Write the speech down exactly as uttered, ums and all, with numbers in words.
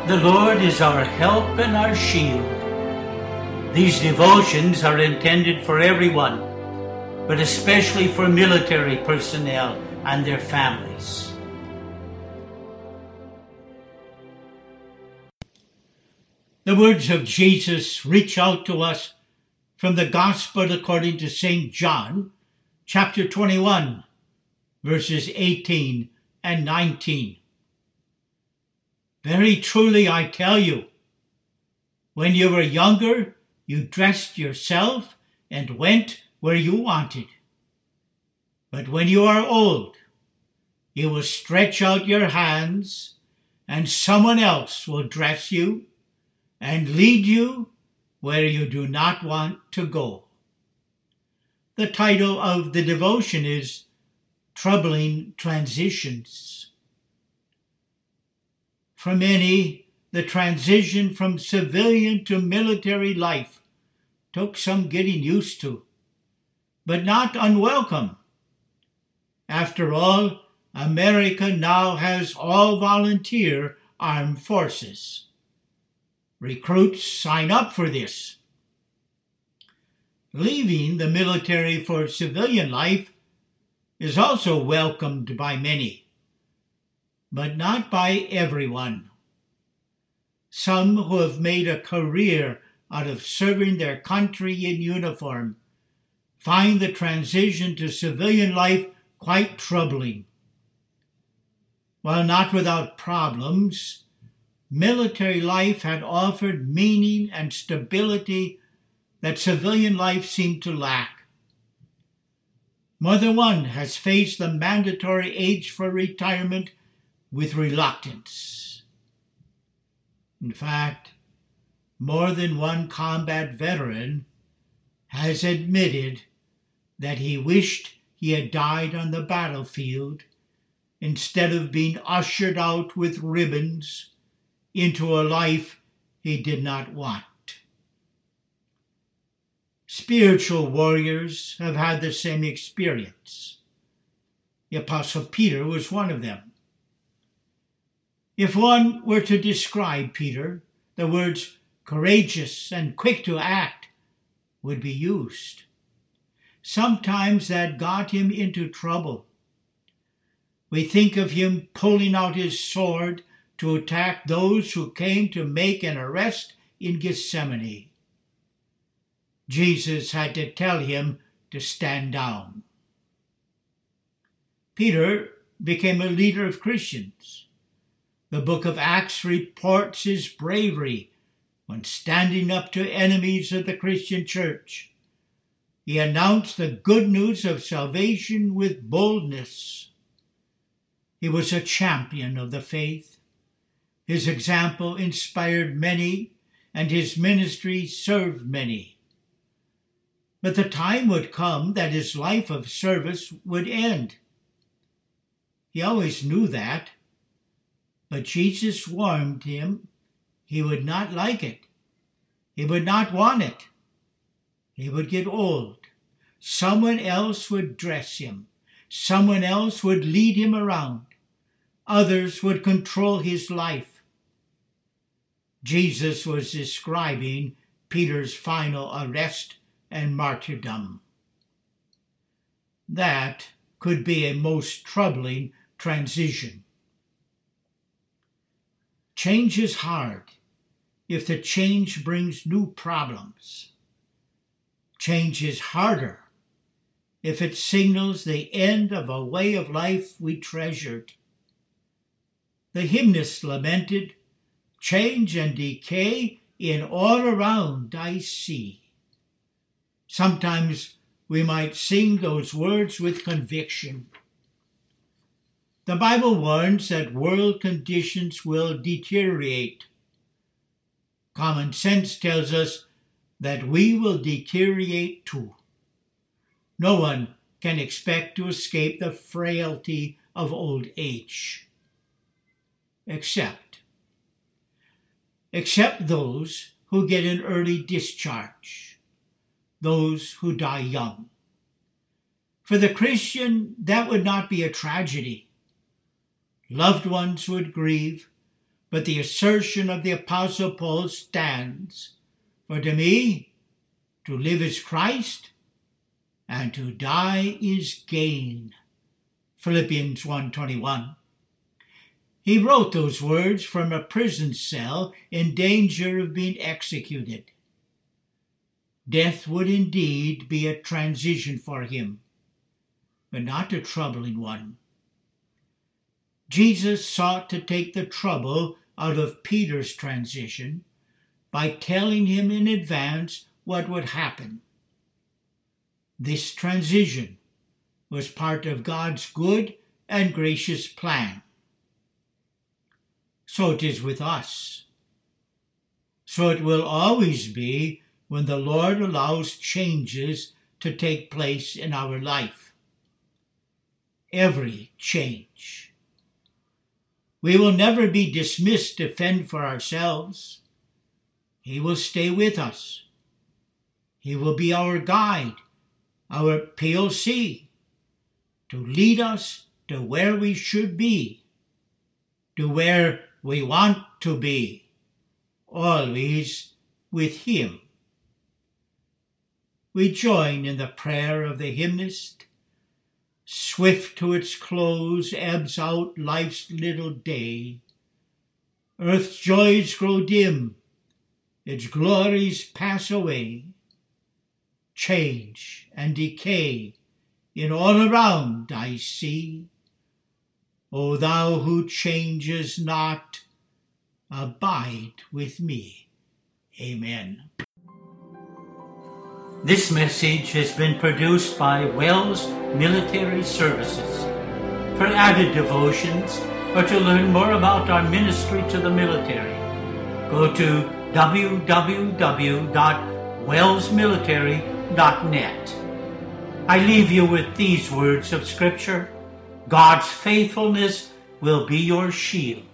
The Lord is our help and our shield. These devotions are intended for everyone, but especially for military personnel and their families. The words of Jesus reach out to us from the Gospel according to Saint John, chapter twenty-one, verses eighteen and nineteen. Very truly I tell you, when you were younger, you dressed yourself and went where you wanted. But when you are old, you will stretch out your hands, and someone else will dress you and lead you where you do not want to go. The title of the devotion is Troubling Transitions. For many, the transition from civilian to military life took some getting used to, but not unwelcome. After all, America now has all-volunteer armed forces. Recruits sign up for this. Leaving the military for civilian life is also welcomed by many, but not by everyone. Some who have made a career out of serving their country in uniform find the transition to civilian life quite troubling. While not without problems, military life had offered meaning and stability that civilian life seemed to lack. More than one has faced the mandatory age for retirement with reluctance. In fact, more than one combat veteran has admitted that he wished he had died on the battlefield instead of being ushered out with ribbons into a life he did not want. Spiritual warriors have had the same experience. The Apostle Peter was one of them. If one were to describe Peter, the words courageous and quick to act would be used. Sometimes that got him into trouble. We think of him pulling out his sword to attack those who came to make an arrest in Gethsemane. Jesus had to tell him to stand down. Peter became a leader of Christians. The book of Acts reports his bravery when standing up to enemies of the Christian church. He announced the good news of salvation with boldness. He was a champion of the faith. His example inspired many, and his ministry served many. But the time would come that his life of service would end. He always knew that. But Jesus warned him he would not like it. He would not want it. He would get old. Someone else would dress him. Someone else would lead him around. Others would control his life. Jesus was describing Peter's final arrest and martyrdom. That could be a most troubling transition. Change is hard if the change brings new problems. Change is harder if it signals the end of a way of life we treasured. The hymnist lamented, "Change and decay in all around I see." Sometimes we might sing those words with conviction. The Bible warns that world conditions will deteriorate. Common sense tells us that we will deteriorate too. No one can expect to escape the frailty of old age. Except, except those who get an early discharge, those who die young. For the Christian, that would not be a tragedy. Loved ones would grieve, but the assertion of the Apostle Paul stands. For to me, to live is Christ, and to die is gain. Philippians one twenty-one. He wrote those words from a prison cell in danger of being executed. Death would indeed be a transition for him, but not a troubling one. Jesus sought to take the trouble out of Peter's transition by telling him in advance what would happen. This transition was part of God's good and gracious plan. So it is with us. So it will always be when the Lord allows changes to take place in our life. Every change. We will never be dismissed to fend for ourselves. He will stay with us. He will be our guide, our P O C, to lead us to where we should be, to where we want to be, always with Him. We join in the prayer of the hymnist. Swift to its close ebbs out life's little day. Earth's joys grow dim, its glories pass away. Change and decay in all around I see. O thou who changes not, abide with me. Amen. This message has been produced by Wells Military Services. For added devotions or to learn more about our ministry to the military, go to w w w dot wells military dot net. I leave you with these words of Scripture. God's faithfulness will be your shield.